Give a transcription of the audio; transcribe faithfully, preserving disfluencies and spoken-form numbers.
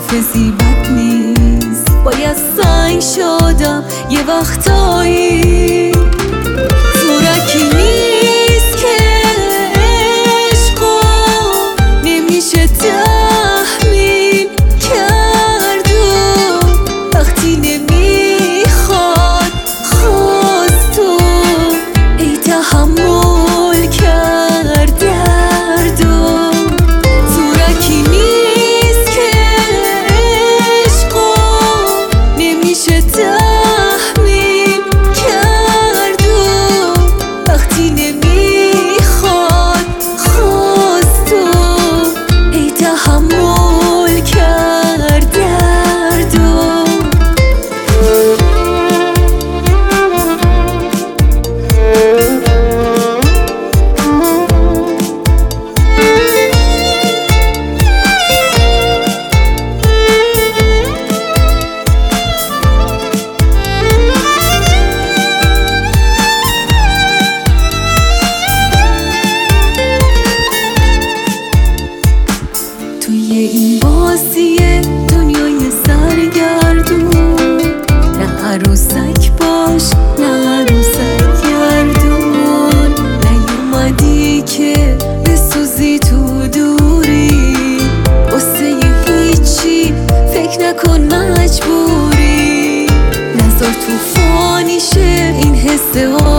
حافظی بد نیست، باید سنگ شدم یه وقتایی. زورکی نیست که عشقو نمیشه تحمیل کرد و وقتی نمیخواد خواست تو ای تحمل کرد درد و زورکی نیست که عشقو نمیشه تحمیل کرد و وقتی نمیخواد خواست تو ای تحمل کرد درد و توی این بازی دنیای سرگردون نه عروسک باش نه عروسک گردون، نیومدی که بسوزی تو دوری، واسه هیچی فکر نکن مجبوری، نذار تو فانی شه این حس